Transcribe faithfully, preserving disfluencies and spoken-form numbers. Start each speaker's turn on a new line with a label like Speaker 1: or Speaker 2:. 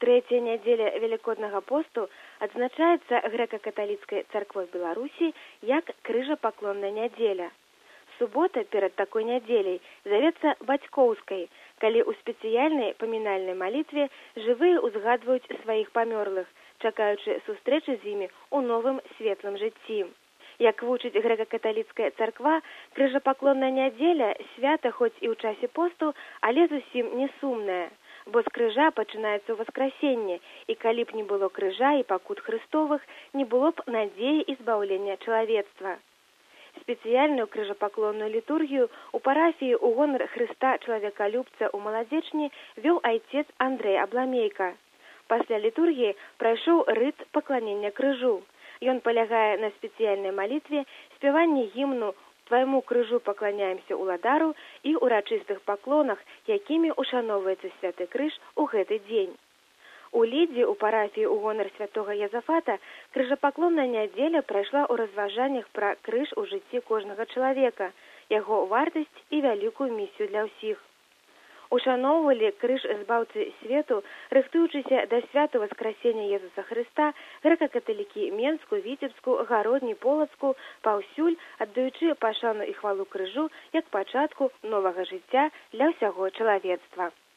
Speaker 1: Трэцяя нядзеля Велікоднага посту адзначаецца грэка-каталіцкай царквой Беларусі як крыжапаклонная нядзеля. Субота перад такой нядзеляй завецца бацькоўскай, калі ў спецыяльнай памінальнай малітве жывыя ўзгадваюць сваіх памёрлых, чакаючы сустрэчы з імі ў новым светлым жыцці. Як вучыць грэка-каталіцкая царква, крыжапаклонная нядзеля свята хоць і ў часе посту, але зусім не сумная. Бо з крыжа пачынаецца ўваскрасенне, і калі б не было крыжа і пакут Христовых, не было б надзеі і збаўлення чалавецтва. Спецыяльную крыжапаклонную літургію ў парафіі ў гонар Хрыста чалавекалюбца ў Маладзечні вёў айцец Андрэй Абламейка. Пасля літургіі прайшоў рыт пакланення крыжу. Ён палягае на спецыяльнай малітве, спяванні гімну «Твайму крыжу пакланяемся ўладару» і ўрачыстых паклонах, якімі ушаноўваецца святы крыж у гэты дзень. У Лідзе ў парафіі ў гонар святога Язафата крыжапаклонная нядзеля прайшла ў разважаннях пра крыж у жыцці кожнага чалавека, яго вартасць і вялікую місію для ўсіх. Ушаноўвалі крыж збаўцы свету, рыхтуючыся да свята Васкрасення Езуса Хрыста, грэка-каталікі Менску, Віцебску, Гародні, Полацку, паўсюль, аддаючы пашану і хвалу крыжу як пачатку новага жыцця для ўсяго чалавецтва.